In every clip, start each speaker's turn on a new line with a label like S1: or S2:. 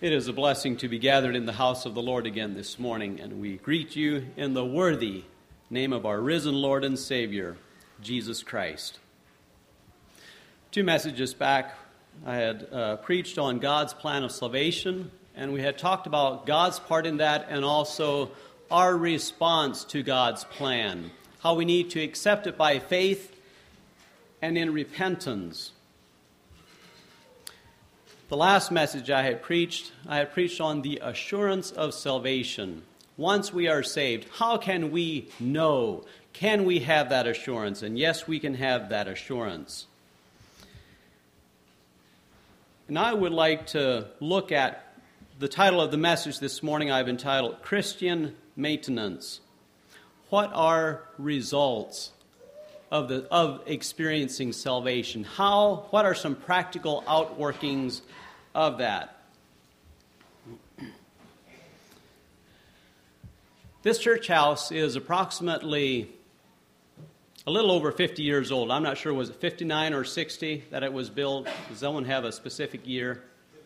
S1: It is a blessing to be gathered in the house of the Lord again this morning, and we greet you in the worthy name of our risen Lord and Savior, Jesus Christ. 2 messages back, I had preached on God's plan of salvation, and we had talked about God's part in that and also our response to God's plan, how we need to accept it by faith and in repentance. The last message I had preached on the assurance of salvation. Once we are saved, how can we know? Can we have that assurance? And yes, we can have that assurance. And I would like to look at the title of the message this morning. I've entitled Christian Maintenance. What are results of experiencing salvation? What are some practical outworkings of that? This church house is approximately a little over 50 years old. I'm not sure, was it 59 or 60 that it was built? Does someone have a specific year?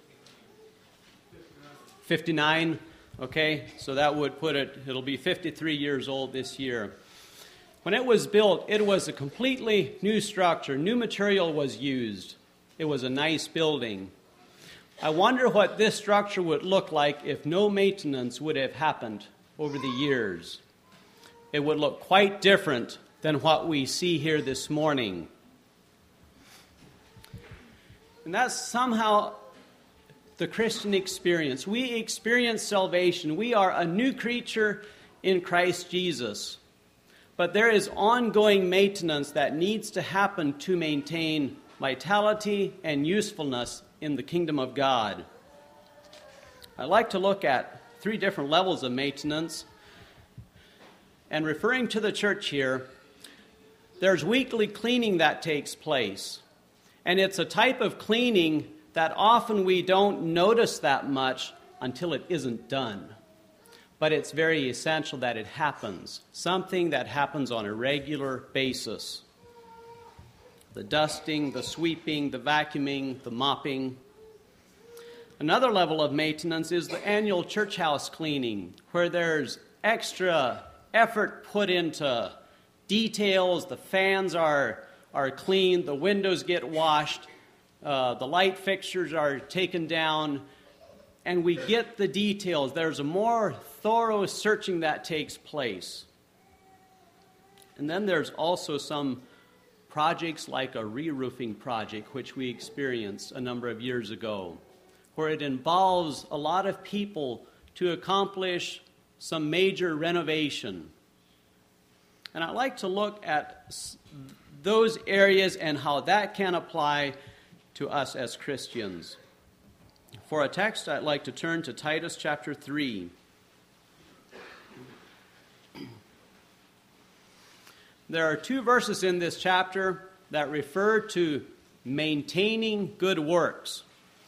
S1: 59? Okay, so that would put it'll be 53 years old this year. When it was built, it was a completely new structure. New material was used. It was a nice building. I wonder what this structure would look like if no maintenance would have happened over the years. It would look quite different than what we see here this morning. And that's somehow the Christian experience. We experience salvation. We are a new creature in Christ Jesus. But there is ongoing maintenance that needs to happen to maintain vitality and usefulness in the kingdom of God. I'd like to look at 3 different levels of maintenance. And referring to the church here, there's weekly cleaning that takes place. And it's a type of cleaning that often we don't notice that much until it isn't done. But it's very essential that it happens, something that happens on a regular basis. The dusting, the sweeping, the vacuuming, the mopping. Another level of maintenance is the annual church house cleaning, where there's extra effort put into details. The fans are cleaned, the windows get washed, the light fixtures are taken down, and we get the details. There's a more thorough searching that takes place. And then there's also some projects like a re-roofing project, which we experienced a number of years ago, where it involves a lot of people to accomplish some major renovation. And I'd like to look at those areas and how that can apply to us as Christians. For a text, I'd like to turn to Titus chapter 3. There are 2 verses in this chapter that refer to maintaining good works.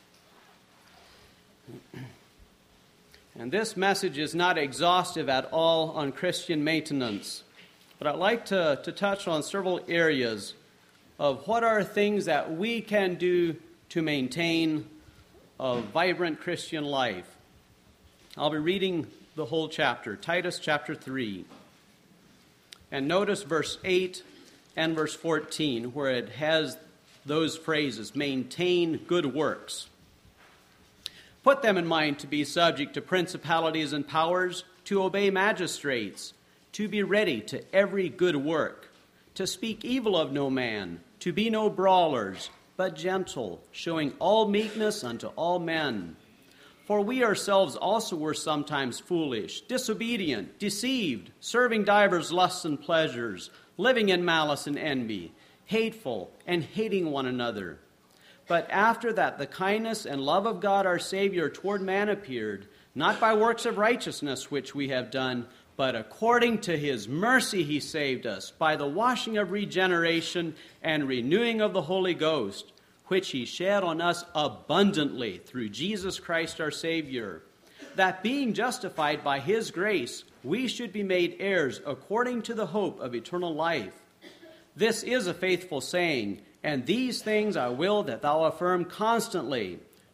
S1: And this message is not exhaustive at all on Christian maintenance. But I'd like to touch on several areas of what are things that we can do to maintain a vibrant Christian life. I'll be reading the whole chapter, Titus chapter 3. And notice verse 8 and verse 14, where it has those phrases, maintain good works. Put them in mind to be subject to principalities and powers, to obey magistrates, to be ready to every good work, to speak evil of no man, to be no brawlers, but gentle, showing all meekness unto all men. For we ourselves also were sometimes foolish, disobedient, deceived, serving divers lusts and pleasures, living in malice and envy, hateful, and hating one another. But after that the kindness and love of God our Savior toward man appeared, not by works of righteousness which we have done, but according to his mercy he saved us, by the washing of regeneration and renewing of the Holy Ghost, which he shed on us abundantly through Jesus Christ our Savior, that being justified by his grace, we should be made heirs according to the hope of eternal life. This is a faithful saying, and these things I will that thou affirm constantly,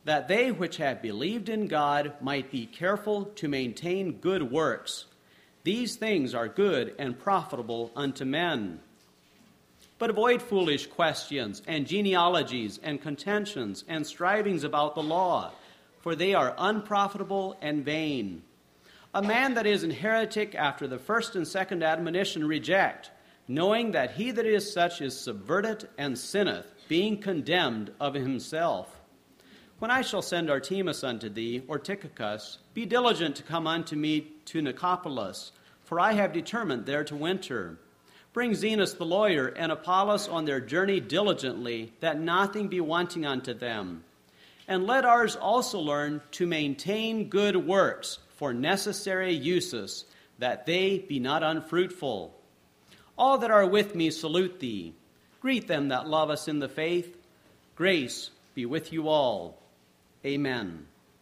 S1: that they which have believed in God might be careful to maintain good works. These things are good and profitable unto men. But avoid foolish questions and genealogies and contentions and strivings about the law, for they are unprofitable and vain. A man that is an heretic after the first and second admonition reject, knowing that he that is such is subverted and sinneth, being condemned of himself. When I shall send Artemas unto thee, or Tychicus, be diligent to come unto me to Nicopolis, for I have determined there to winter. Bring Zenas the lawyer and Apollos on their journey diligently, that nothing be wanting unto them. And let ours also learn to maintain good works for necessary uses, that they be not unfruitful. All that are with me salute thee. Greet them that love us in the faith. Grace be with you all. Amen.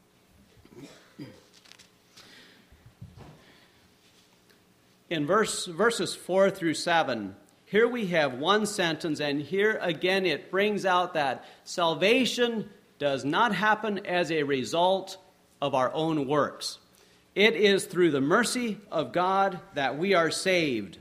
S1: In verses 4 through 7, here we have one sentence, and here again it brings out that salvation does not happen as a result of our own works. It is through the mercy of God that we are saved,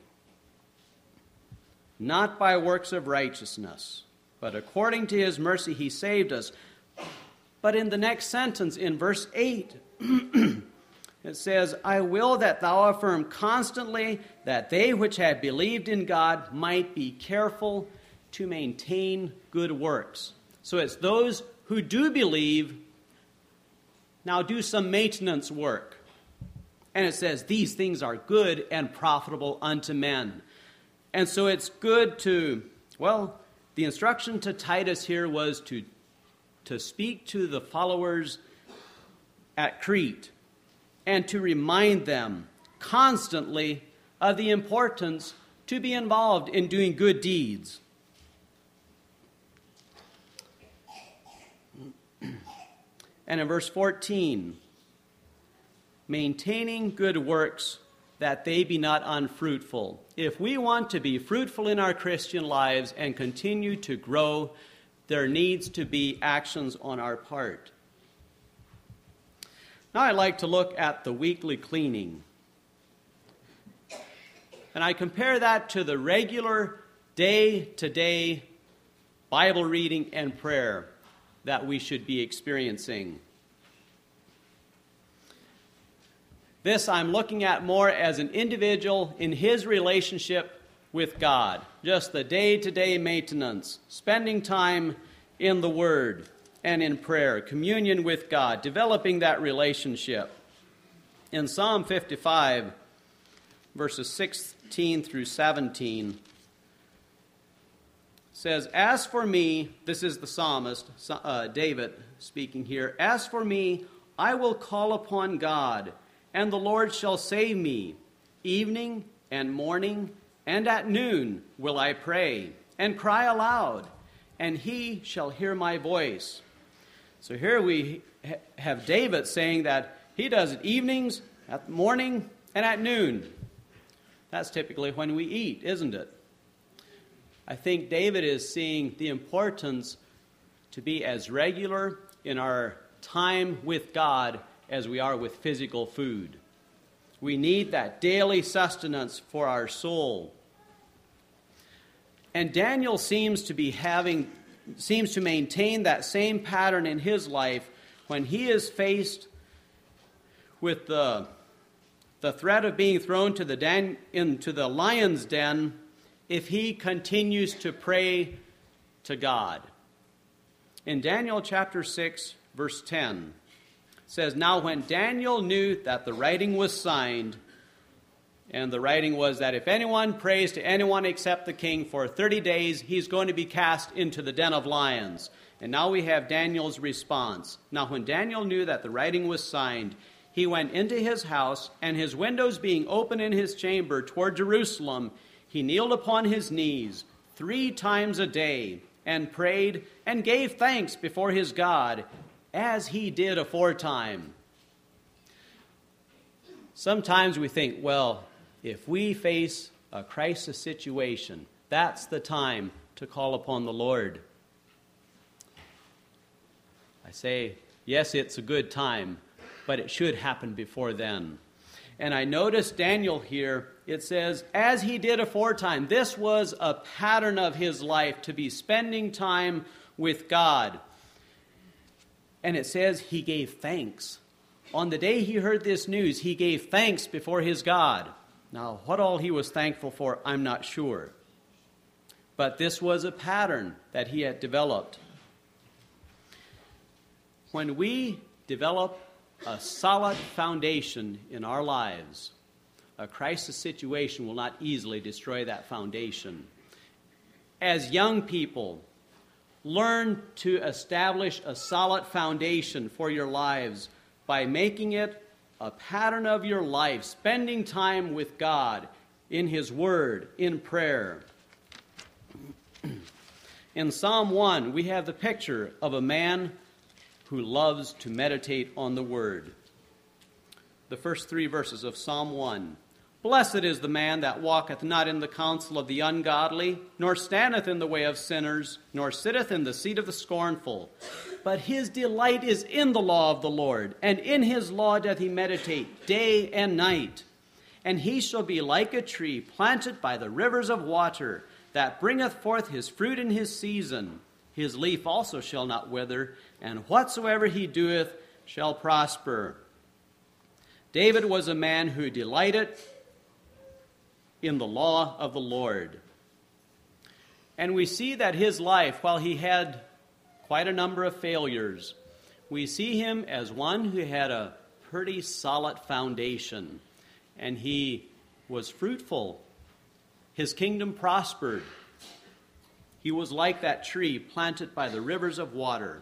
S1: not by works of righteousness, but according to his mercy he saved us. But in the next sentence, in verse 8, it says, I will that thou affirm constantly that they which have believed in God might be careful to maintain good works. So it's those who do believe, now do some maintenance work. And it says, these things are good and profitable unto men. And so it's good to, well, the instruction to Titus here was to speak to the followers at Crete and to remind them constantly of the importance to be involved in doing good deeds. And in verse 14, maintaining good works that they be not unfruitful. If we want to be fruitful in our Christian lives and continue to grow, there needs to be actions on our part. Now I'd like to look at the weekly cleaning. And I compare that to the regular day-to-day Bible reading and prayer that we should be experiencing. This I'm looking at more as an individual in his relationship with God. Just the day-to-day maintenance, spending time in the Word and in prayer, communion with God, developing that relationship. In Psalm 55, verses 16 through 17, says, As for me, this is the psalmist, David speaking here, As for me, I will call upon God, and the Lord shall save me. Evening and morning and at noon will I pray and cry aloud, and he shall hear my voice. So here we have David saying that he does it evenings, at morning, and at noon. That's typically when we eat, isn't it? I think David is seeing the importance to be as regular in our time with God as we are with physical food. We need that daily sustenance for our soul. And Daniel seems to maintain that same pattern in his life when he is faced with the threat of being thrown into the lion's den if he continues to pray to God. In Daniel chapter 6, verse 10, it says, Now when Daniel knew that the writing was signed, and the writing was that if anyone prays to anyone except the king for 30 days, he's going to be cast into the den of lions. And now we have Daniel's response. Now when Daniel knew that the writing was signed, he went into his house, and his windows being open in his chamber toward Jerusalem, he kneeled upon his knees 3 times a day, and prayed and gave thanks before his God, as he did aforetime. Sometimes we think, well, if we face a crisis situation, that's the time to call upon the Lord. I say, Yes, it's a good time, but it should happen before then. And I notice Daniel here, it says, as he did aforetime. This was a pattern of his life, to be spending time with God. And it says he gave thanks. On the day he heard this news, he gave thanks before his God. Now, what all he was thankful for, I'm not sure. But this was a pattern that he had developed. When we develop a solid foundation in our lives, a crisis situation will not easily destroy that foundation. As young people, learn to establish a solid foundation for your lives by making it a pattern of your life, spending time with God in His Word, in prayer. In Psalm 1, we have the picture of a man who loves to meditate on the Word. The first 3 verses of Psalm 1. Blessed is the man that walketh not in the counsel of the ungodly, nor standeth in the way of sinners, nor sitteth in the seat of the scornful. But his delight is in the law of the Lord, and in his law doth he meditate day and night. And he shall be like a tree planted by the rivers of water, that bringeth forth his fruit in his season. His leaf also shall not wither, and whatsoever he doeth shall prosper. David was a man who delighted in the law of the Lord. And we see that his life, while he had quite a number of failures, we see him as one who had a pretty solid foundation. And he was fruitful. His kingdom prospered. He was like that tree planted by the rivers of water.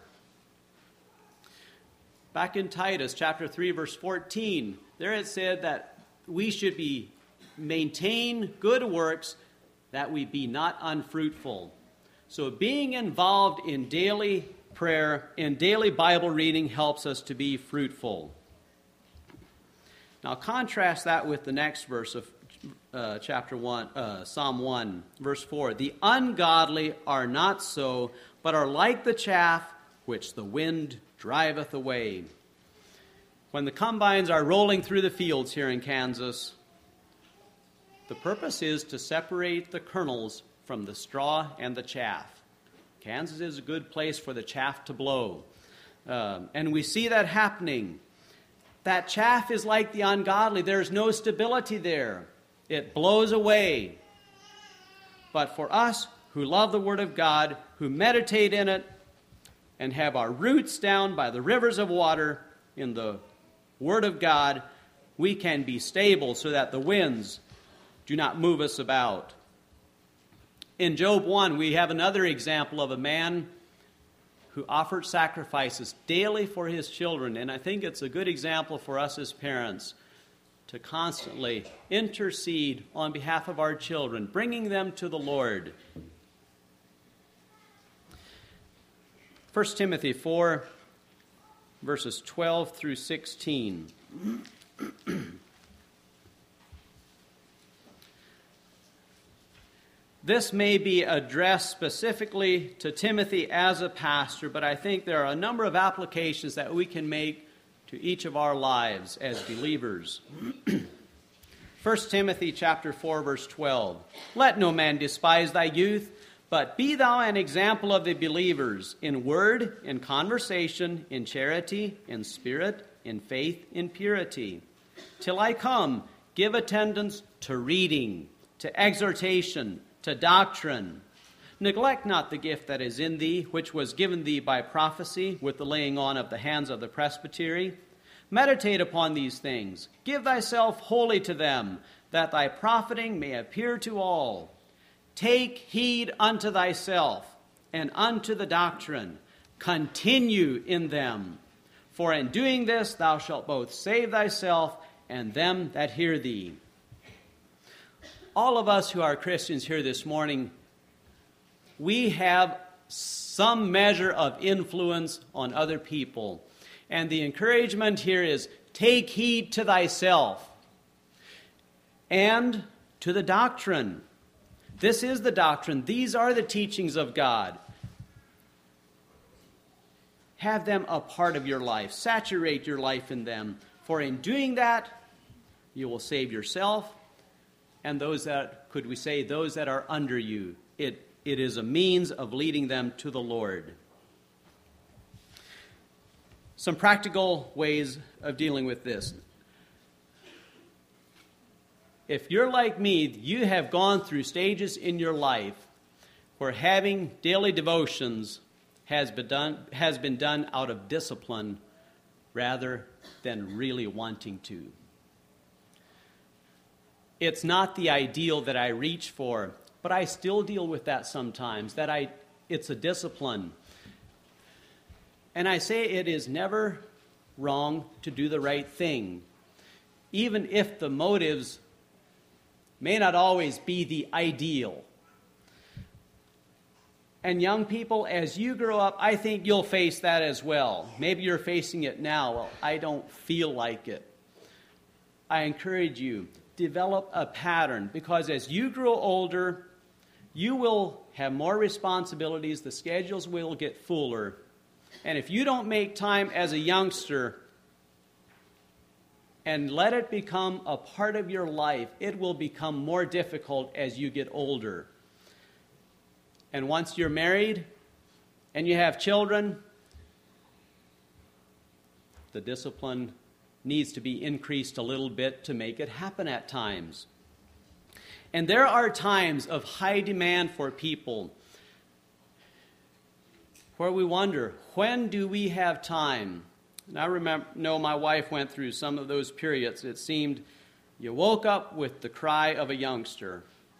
S1: Back in Titus chapter 3, verse 14, there it said that we should maintain good works, that we be not unfruitful. So being involved in daily prayer, in daily Bible reading, helps us to be fruitful. Now contrast that with the next verse of chapter 1, Psalm 1, verse 4. The ungodly are not so, but are like the chaff which the wind driveth away. When the combines are rolling through the fields here in Kansas, the purpose is to separate the kernels from the straw and the chaff. Kansas is a good place for the chaff to blow. And we see that happening. That chaff is like the ungodly. There's no stability there. It blows away. But for us who love the Word of God, who meditate in it, and have our roots down by the rivers of water in the Word of God, we can be stable so that the winds do not move us about. In Job 1, we have another example of a man who offered sacrifices daily for his children. And I think it's a good example for us as parents to constantly intercede on behalf of our children, bringing them to the Lord. 1 Timothy 4, verses 12 through 16. This may be addressed specifically to Timothy as a pastor, but I think there are a number of applications that we can make to each of our lives as believers. 1 Timothy chapter 4, verse 12. Let no man despise thy youth, but be thou an example of the believers in word, in conversation, in charity, in spirit, in faith, in purity. Till I come, give attendance to reading, to exhortation, to doctrine. Neglect not the gift that is in thee, which was given thee by prophecy, with the laying on of the hands of the presbytery. Meditate upon these things. Give thyself wholly to them, that thy profiting may appear to all. Take heed unto thyself and unto the doctrine. Continue in them. For in doing this thou shalt both save thyself and them that hear thee. All of us who are Christians here this morning, we have some measure of influence on other people. And the encouragement here is, take heed to thyself and to the doctrine. This is the doctrine. These are the teachings of God. have them a part of your life. Saturate your life in them. For in doing that, you will save yourself and those that, could we say, those that are under you. It is a means of leading them to the Lord. Some practical ways of dealing with this. If you're like me, you have gone through stages in your life where having daily devotions has been done out of discipline rather than really wanting to. It's not the ideal that I reach for, but I still deal with that sometimes, it's a discipline. And I say it is never wrong to do the right thing, even if the motives may not always be the ideal. And young people, as you grow up, I think you'll face that as well. Maybe you're facing it now. Well, I don't feel like it. I encourage you, develop a pattern, because as you grow older, you will have more responsibilities. The schedules will get fuller. And if you don't make time as a youngster and let it become a part of your life, it will become more difficult as you get older. And once you're married and you have children, the discipline needs to be increased a little bit to make it happen at times. And there are times of high demand for people where we wonder, when do we have time? And I know my wife went through some of those periods. It seemed you woke up with the cry of a youngster,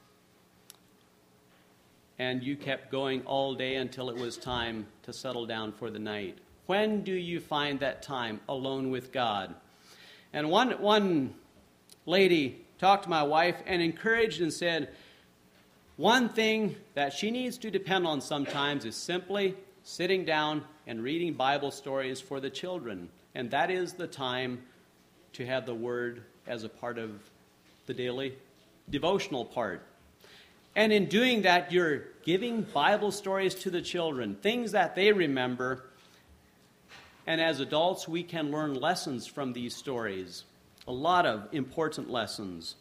S1: and you kept going all day until it was time to settle down for the night. When do you find that time alone with God? And one lady talked to my wife and encouraged and said, one thing that she needs to depend on sometimes is simply sitting down and reading Bible stories for the children. And that is the time to have the Word as a part of the daily devotional part. And in doing that, you're giving Bible stories to the children, things that they remember. And as adults, we can learn lessons from these stories, a lot of important lessons.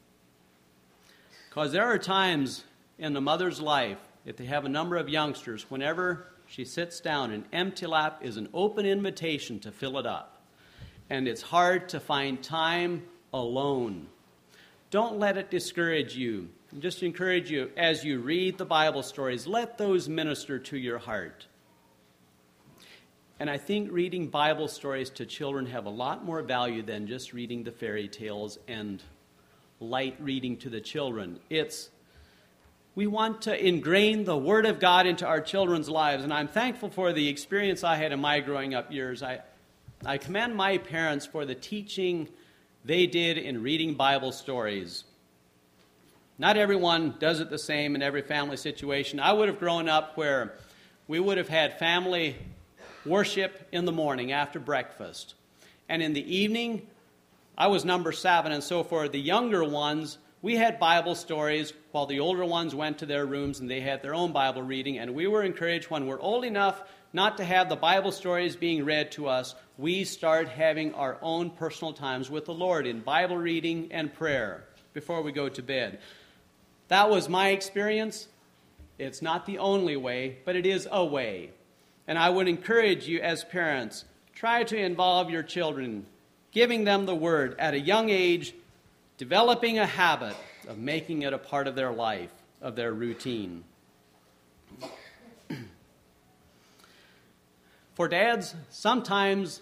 S1: Because there are times in a mother's life, if they have a number of youngsters, whenever she sits down, an empty lap is an open invitation to fill it up. And it's hard to find time alone. Don't let it discourage you. Just encourage you, as you read the Bible stories, let those minister to your heart. And I think reading Bible stories to children have a lot more value than just reading the fairy tales and light reading to the children. We want to ingrain the Word of God into our children's lives, and I'm thankful for the experience I had in my growing up years. I commend my parents for the teaching they did in reading Bible stories. Not everyone does it the same in every family situation. I would have grown up where we would have had family worship in the morning after breakfast. And in the evening, I was number 7, and so for the younger ones, we had Bible stories while the older ones went to their rooms and they had their own Bible reading. And we were encouraged, when we're old enough not to have the Bible stories being read to us, we start having our own personal times with the Lord in Bible reading and prayer before we go to bed. That was my experience. It's not the only way, but it is a way. And I would encourage you as parents, try to involve your children, giving them the Word at a young age, developing a habit of making it a part of their life, of their routine. For dads, sometimes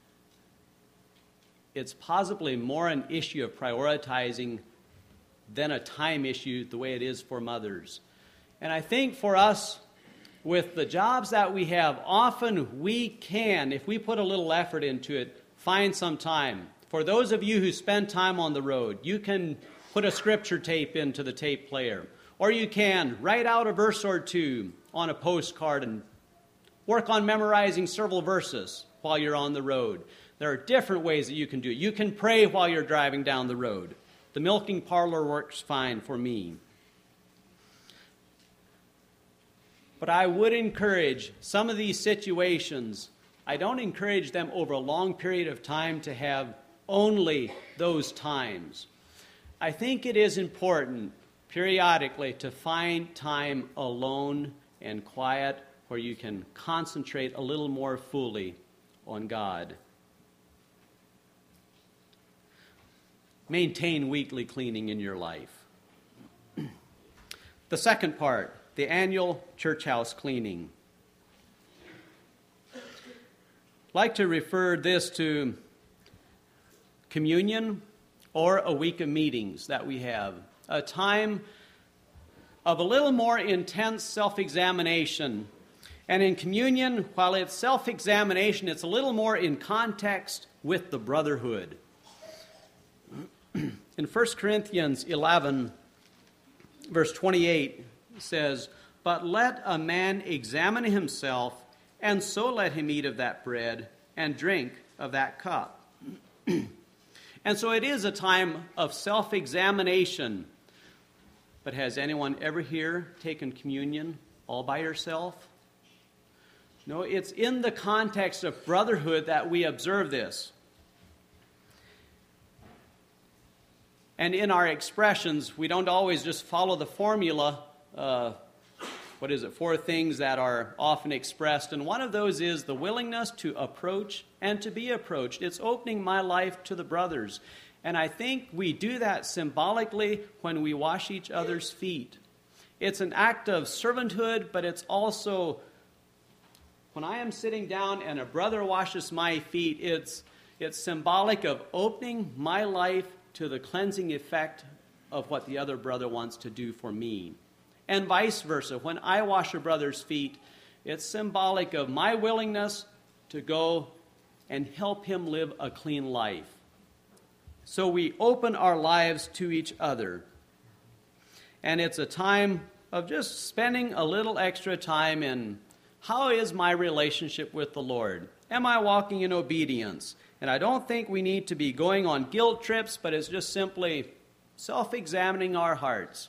S1: it's possibly more an issue of prioritizing than a time issue, the way it is for mothers. And I think for us, with the jobs that we have, often we can, if we put a little effort into it, find some time. For those of you who spend time on the road, you can put a scripture tape into the tape player. Or you can write out a verse or two on a postcard and work on memorizing several verses while you're on the road. There are different ways that you can do it. You can pray while you're driving down the road. The milking parlor works fine for me. But I would encourage some of these situations I don't encourage them over a long period of time to have only those times. I think it is important periodically to find time alone and quiet where you can concentrate a little more fully on God. Maintain weekly cleaning in your life. The second part, the annual church house cleaning. I'd like to refer this to communion or a week of meetings that we have. A time of a little more intense self-examination. And in communion, while it's self-examination, it's a little more in context with the brotherhood. In 1 Corinthians 11, verse 28, it says, "But let a man examine himself, and so let him eat of that bread and drink of that cup." And so it is a time of self-examination. But has anyone ever here taken communion all by yourself? No, it's in the context of brotherhood that we observe this. And in our expressions, we don't always just follow the formula. 4 things that are often expressed. And one of those is the willingness to approach and to be approached. It's opening my life to the brothers. And I think we do that symbolically when we wash each other's feet. It's an act of servanthood, but it's also, when I am sitting down and a brother washes my feet, it's symbolic of opening my life to the cleansing effect of what the other brother wants to do for me. And vice versa. When I wash a brother's feet, it's symbolic of my willingness to go and help him live a clean life. So we open our lives to each other. And it's a time of just spending a little extra time in how is my relationship with the Lord? Am I walking in obedience? And I don't think we need to be going on guilt trips, but it's just simply self-examining our hearts.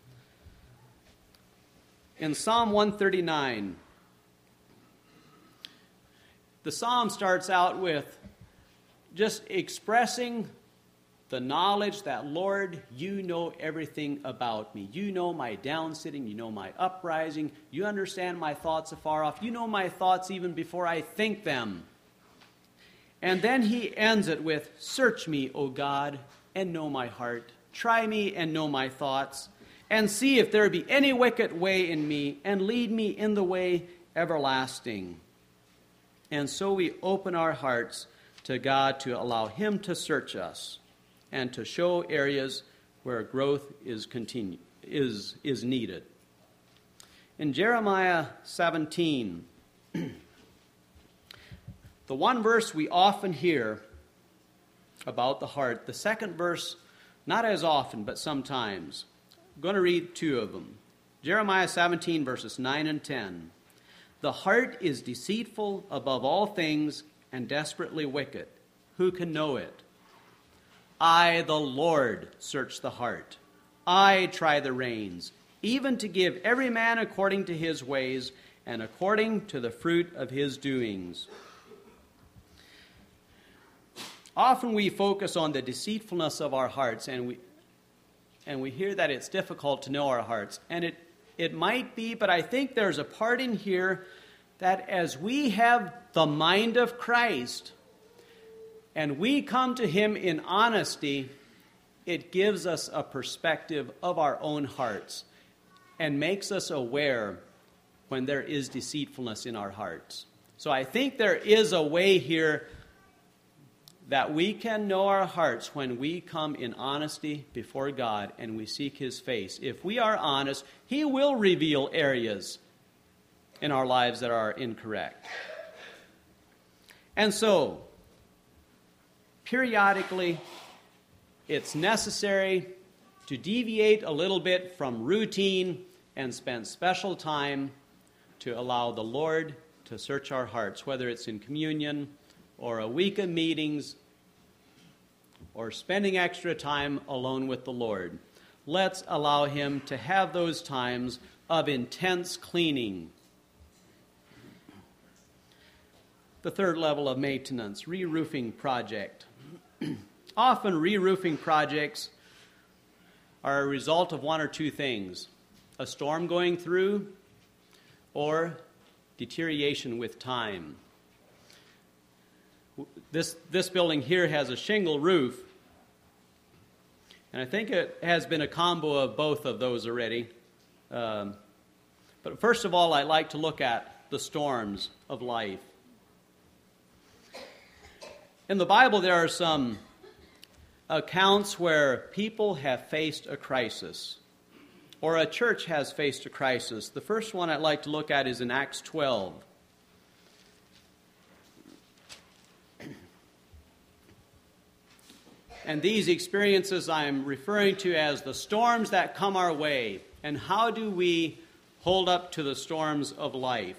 S1: In Psalm 139, the psalm starts out with just expressing the knowledge that, Lord, you know everything about me. You know my downsitting. You know my uprising. You understand my thoughts afar off. You know my thoughts even before I think them. And then he ends it with, "Search me, O God, and know my heart. Try me and know my thoughts. And see if there be any wicked way in me, and lead me in the way everlasting." And so we open our hearts to God to allow him to search us and to show areas where growth is needed. In Jeremiah 17, the one verse we often hear about the heart, the second verse, not as often, but sometimes. I'm going to read 2 of them. Jeremiah 17, verses 9 and 10. "The heart is deceitful above all things and desperately wicked. Who can know it? I, the Lord, search the heart. I try the reins, even to give every man according to his ways and according to the fruit of his doings." Often we focus on the deceitfulness of our hearts, and we hear that it's difficult to know our hearts. And it might be, but I think there's a part in here that as we have the mind of Christ and we come to him in honesty, it gives us a perspective of our own hearts and makes us aware when there is deceitfulness in our hearts. So I think there is a way here that we can know our hearts when we come in honesty before God and we seek his face. If we are honest, he will reveal areas in our lives that are incorrect. And so, periodically, it's necessary to deviate a little bit from routine and spend special time to allow the Lord to search our hearts, whether it's in communion or a week of meetings or spending extra time alone with the Lord. Let's allow him to have those times of intense cleaning. the third level of maintenance, re-roofing project. Often re-roofing projects are a result of one or two things: a storm going through or deterioration with time. This building here has a shingle roof, and I think it has been a combo of both of those already. But first of all, I like to look at the storms of life. In the Bible, there are some accounts where people have faced a crisis, or a church has faced a crisis. The first one I'd like to look at is in Acts 12. And these experiences I'm referring to as the storms that come our way. And how do we hold up to the storms of life?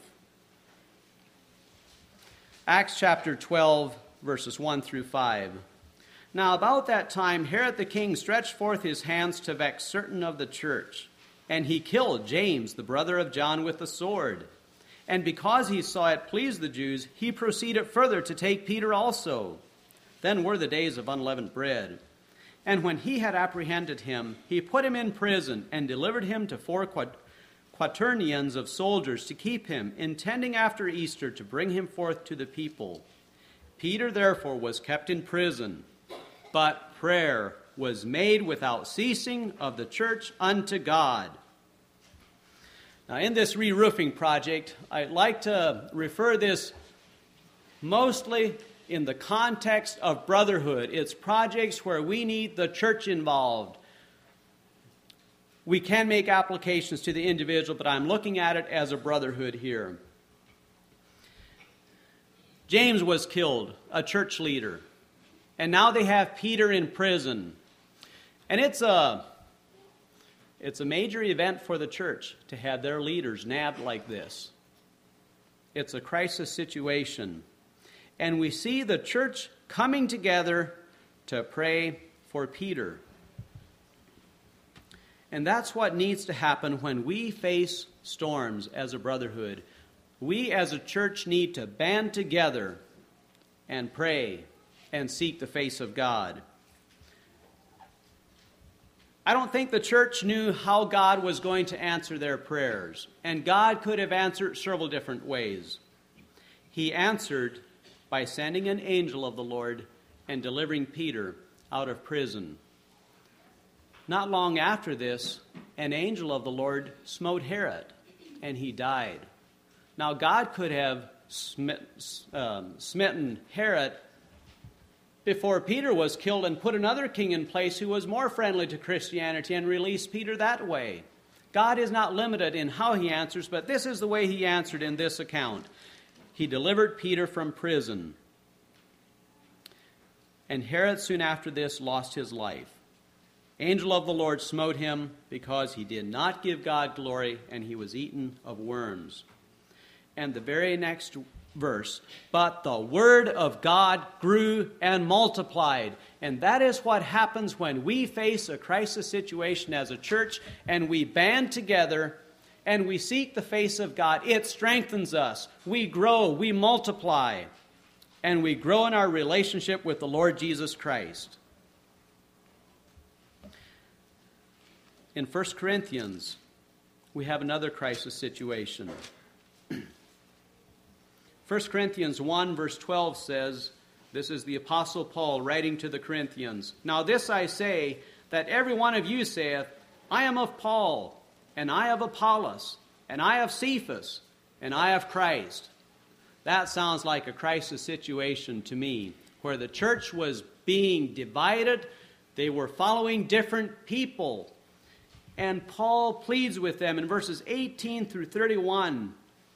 S1: Acts chapter 12, verses 1 through 5. Now about that time Herod the king stretched forth his hands to vex certain of the church, and he killed James, the brother of John, with the sword. And because he saw it pleased the Jews, he proceeded further to take Peter also. Then were the days of unleavened bread. And when he had apprehended him, he put him in prison and delivered him to 4 quaternions of soldiers to keep him, intending after Easter to bring him forth to the people. Peter therefore was kept in prison, but prayer was made without ceasing of the church unto God. Now in this re-roofing project, I'd like to refer this mostly in the context of brotherhood. It's projects where we need the church involved. We can make applications to the individual, but I'm looking at it as a brotherhood here. James was killed, a church leader, and now they have Peter in prison. And it's a major event for the church to have their leaders nabbed like this. It's a crisis situation. And we see the church coming together to pray for Peter. And that's what needs to happen when we face storms as a brotherhood. We as a church need to band together and pray and seek the face of God. I don't think the church knew how God was going to answer their prayers. And God could have answered several different ways. He answered by sending an angel of the Lord and delivering Peter out of prison. Not long after this, an angel of the Lord smote Herod, and he died. Now, God could have smitten Herod before Peter was killed and put another king in place who was more friendly to Christianity and released Peter that way. God is not limited in how he answers, but this is the way he answered in this account. He delivered Peter from prison. And Herod soon after this lost his life. Angel of the Lord smote him because he did not give God glory, and he was eaten of worms. And the very next verse, but the word of God grew and multiplied. And that is what happens when we face a crisis situation as a church and we band together and we seek the face of God. It strengthens us. We grow, we multiply, and we grow in our relationship with the Lord Jesus Christ. In 1 Corinthians, we have another crisis situation. 1 Corinthians 1 verse 12 says, this is the Apostle Paul writing to the Corinthians, now this I say, that every one of you saith, I am of Paul, and I of Apollos, and I of Cephas, and I of Christ. That sounds like a crisis situation to me, where the church was being divided. They were following different people. And Paul pleads with them in verses 18 through 31.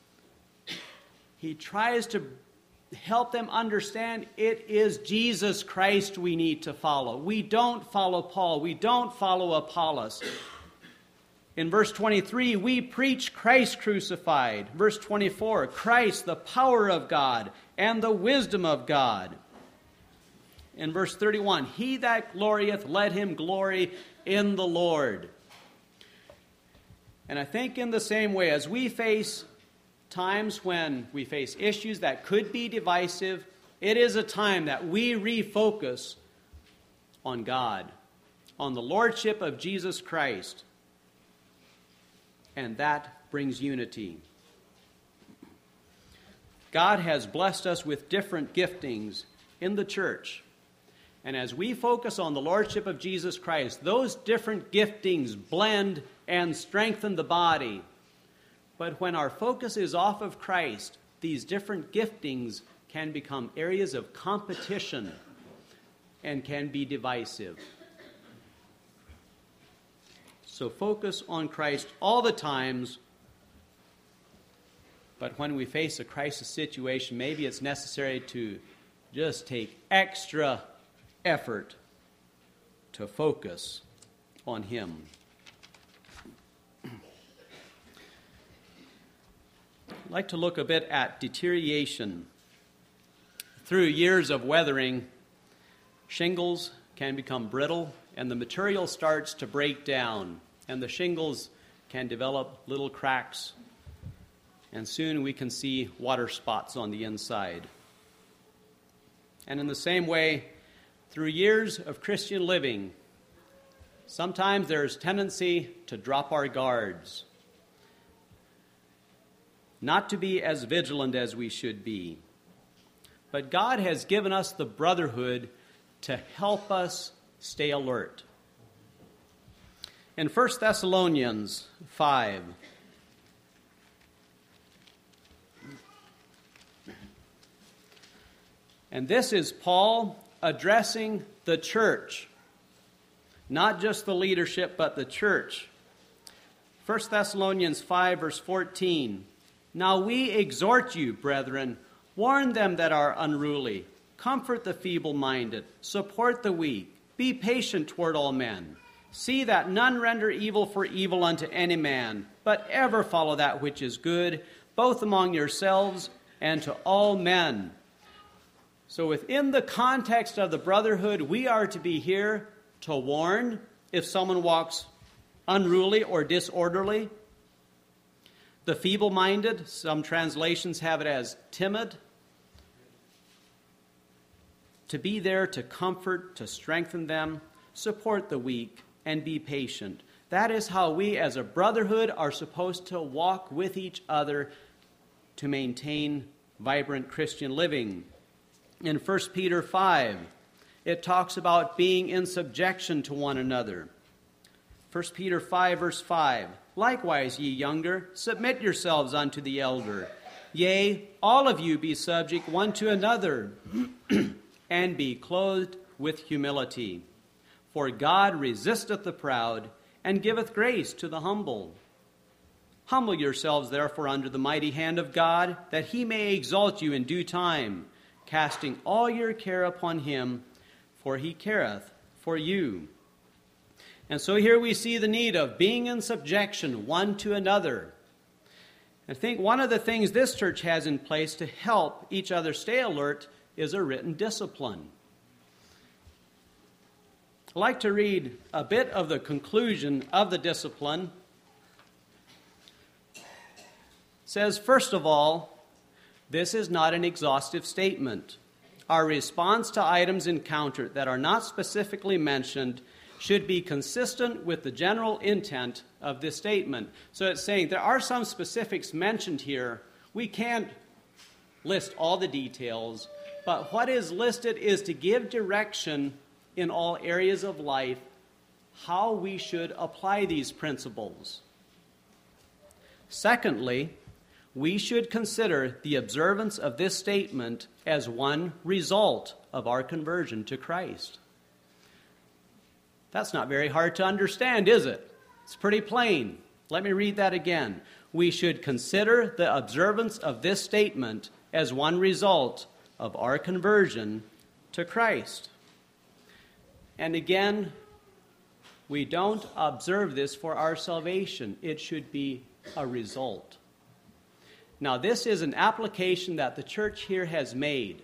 S1: He tries to help them understand it is Jesus Christ we need to follow. We don't follow Paul. We don't follow Apollos. In verse 23, we preach Christ crucified. Verse 24, Christ, the power of God and the wisdom of God. In verse 31, he that glorieth, let him glory in the Lord. And I think in the same way, as we face times when we face issues that could be divisive, it is a time that we refocus on God, on the lordship of Jesus Christ, and that brings unity. God has blessed us with different giftings in the church. And as we focus on the lordship of Jesus Christ, those different giftings blend and strengthen the body. But when our focus is off of Christ, these different giftings can become areas of competition and can be divisive. So focus on Christ all the times. But when we face a crisis situation, maybe it's necessary to just take extra effort to focus on Him. I'd like to look a bit at deterioration. Through years of weathering, shingles can become brittle and the material starts to break down, and the shingles can develop little cracks, and soon we can see water spots on the inside. And in the same way, through years of Christian living, sometimes there's tendency to drop our guards, not to be as vigilant as we should be. But God has given us the brotherhood to help us stay alert. In 1 Thessalonians 5, and this is Paul addressing the church, not just the leadership, but the church. 1 Thessalonians 5, verse 14. Now we exhort you, brethren, warn them that are unruly, comfort the feeble-minded, support the weak, be patient toward all men. See that none render evil for evil unto any man, but ever follow that which is good, both among yourselves and to all men. So within the context of the brotherhood, we are to be here to warn if someone walks unruly or disorderly. The feeble-minded, some translations have it as timid. To be there to comfort, to strengthen them, support the weak, and be patient. That is how we as a brotherhood are supposed to walk with each other to maintain vibrant Christian living. In 1 Peter 5, it talks about being in subjection to one another. 1 Peter 5, verse 5, likewise, ye younger, submit yourselves unto the elder. Yea, all of you be subject one to another, and be clothed with humility. For God resisteth the proud, and giveth grace to the humble. Humble yourselves therefore under the mighty hand of God, that He may exalt you in due time, casting all your care upon Him, for He careth for you. And so here we see the need of being in subjection one to another. I think one of the things this church has in place to help each other stay alert is a written discipline. I'd like to read a bit of the conclusion of the discipline. It says, first of all, this is not an exhaustive statement. Our response to items encountered that are not specifically mentioned should be consistent with the general intent of this statement. So it's saying there are some specifics mentioned here. We can't list all the details, but what is listed is to give direction in all areas of life how we should apply these principles. Secondly, we should consider the observance of this statement as one result of our conversion to Christ. That's not very hard to understand, is it? It's pretty plain. Let me read that again. We should consider the observance of this statement as one result of our conversion to Christ. And again, we don't observe this for our salvation. It should be a result. Now, this is an application that the church here has made.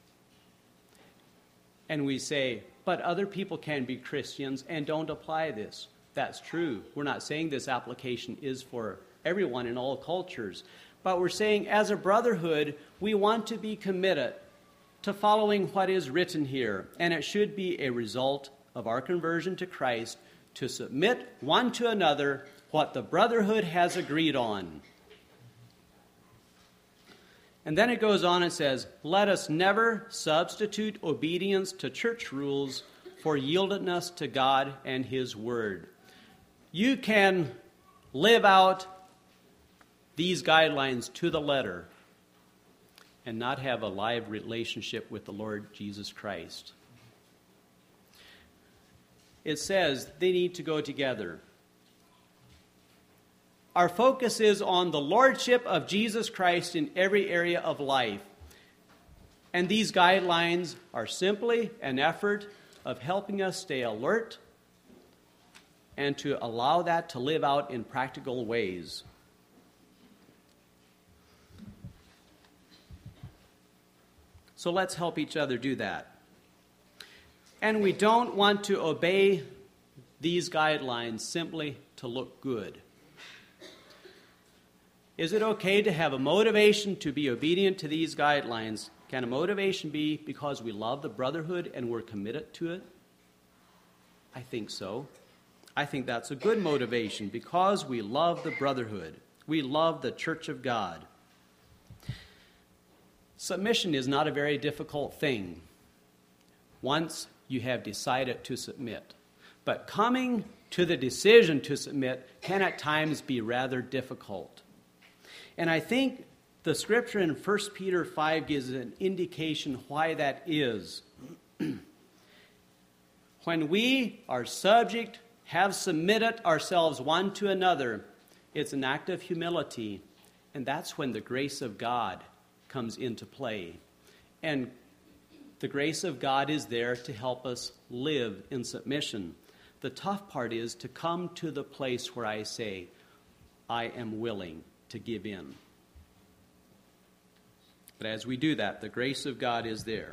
S1: And we say, but other people can be Christians and don't apply this. That's true. We're not saying this application is for everyone in all cultures. but we're saying as a brotherhood, we want to be committed to following what is written here. And it should be a result of our conversion to Christ to submit one to another what the brotherhood has agreed on. And then it goes on and says, let us never substitute obedience to church rules for yieldedness to God and His Word. You can live out these guidelines to the letter and not have a live relationship with the Lord Jesus Christ. It says they need to go together. Our focus is on the lordship of Jesus Christ in every area of life. And these guidelines are simply an effort of helping us stay alert and to allow that to live out in practical ways. So let's help each other do that. And we don't want to obey these guidelines simply to look good. Is it okay to have a motivation to be obedient to these guidelines? Can a motivation be because we love the brotherhood and we're committed to it? I think so. I think that's a good motivation because we love the brotherhood. We love the church of God. Submission is not a very difficult thing once you have decided to submit. But coming to the decision to submit can at times be rather difficult. And I think the scripture in 1 Peter 5 gives an indication why that is. When we are subject, have submitted ourselves one to another, it's an act of humility. And that's when the grace of God comes into play. And the grace of God is there to help us live in submission. The tough part is to come to the place where I say, I am willing to give in. But as we do that, the grace of God is there.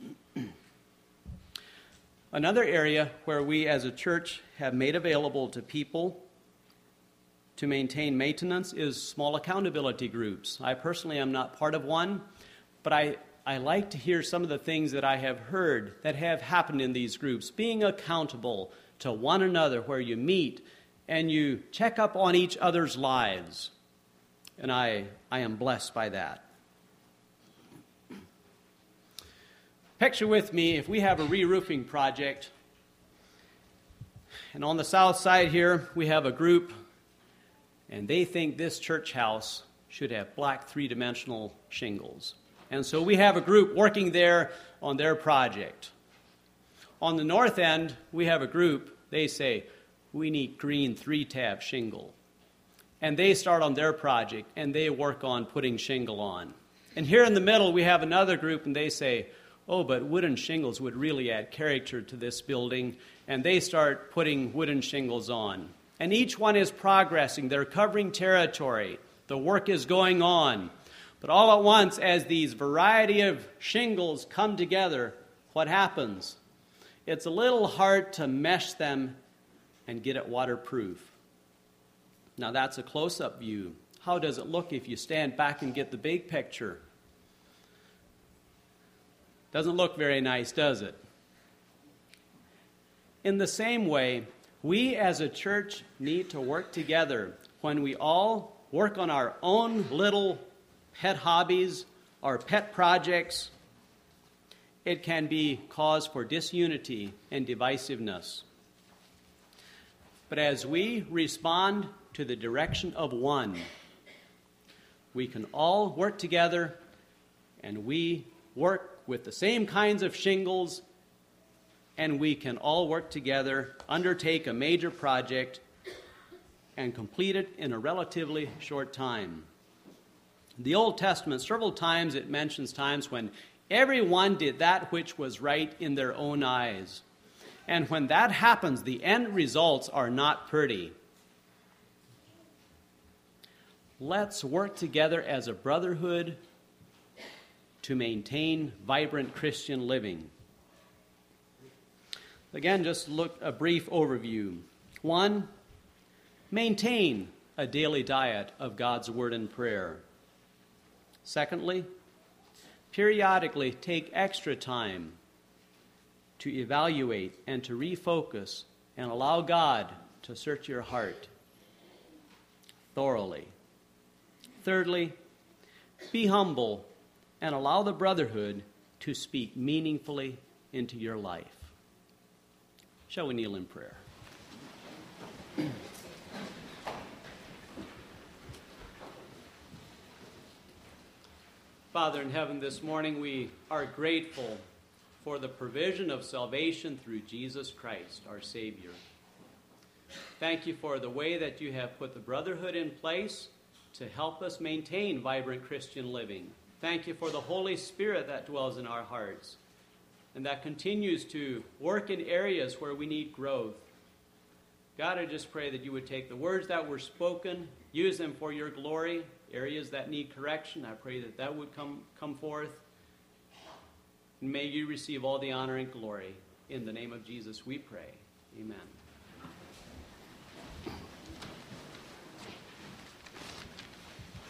S1: Another area where we as a church have made available to people to maintain maintenance is small accountability groups. I personally am not part of one, but I like to hear some of the things that I have heard that have happened in these groups. Being accountable to one another where you meet and you check up on each other's lives. And I am blessed by that. Picture with me if we have a re-roofing project, and on the south side here we have a group, and they think this church house should have black three-dimensional shingles. And so we have a group working there on their project. On the north end, we have a group, they say, we need green 3-tab shingle. And they start on their project, and they work on putting shingle on. And here in the middle, we have another group, and they say, oh, but wooden shingles would really add character to this building. And they start putting wooden shingles on. And each one is progressing. They're covering territory. The work is going on. But all at once, as these variety of shingles come together, what happens? It's a little hard to mesh them and get it waterproof. Now that's a close-up view. How does it look if you stand back and get the big picture? Doesn't look very nice, does it? In the same way, we as a church need to work together. When we all work on our own little pet hobbies or pet projects, it can be cause for disunity and divisiveness. But as we respond to the direction of one, we can all work together, and we work with the same kinds of shingles, and we can all work together, undertake a major project, and complete it in a relatively short time. In the Old Testament, several times it mentions times when everyone did that which was right in their own eyes. And when that happens, the end results are not pretty. Let's work together as a brotherhood to maintain vibrant Christian living. Again, just look a brief overview. 1, maintain a daily diet of God's Word and prayer. Secondly, periodically take extra time to evaluate and to refocus and allow God to search your heart thoroughly. Thirdly, be humble and allow the brotherhood to speak meaningfully into your life. Shall we kneel in prayer? Father in heaven, this morning we are grateful for the provision of salvation through Jesus Christ, our Savior. Thank you for the way that you have put the brotherhood in place to help us maintain vibrant Christian living. Thank you for the Holy Spirit that dwells in our hearts and that continues to work in areas where we need growth. God, I just pray that you would take the words that were spoken, use them for your glory. Areas that need correction, I pray that that would come forth. And may you receive all the honor and glory. In the name of Jesus we pray. Amen.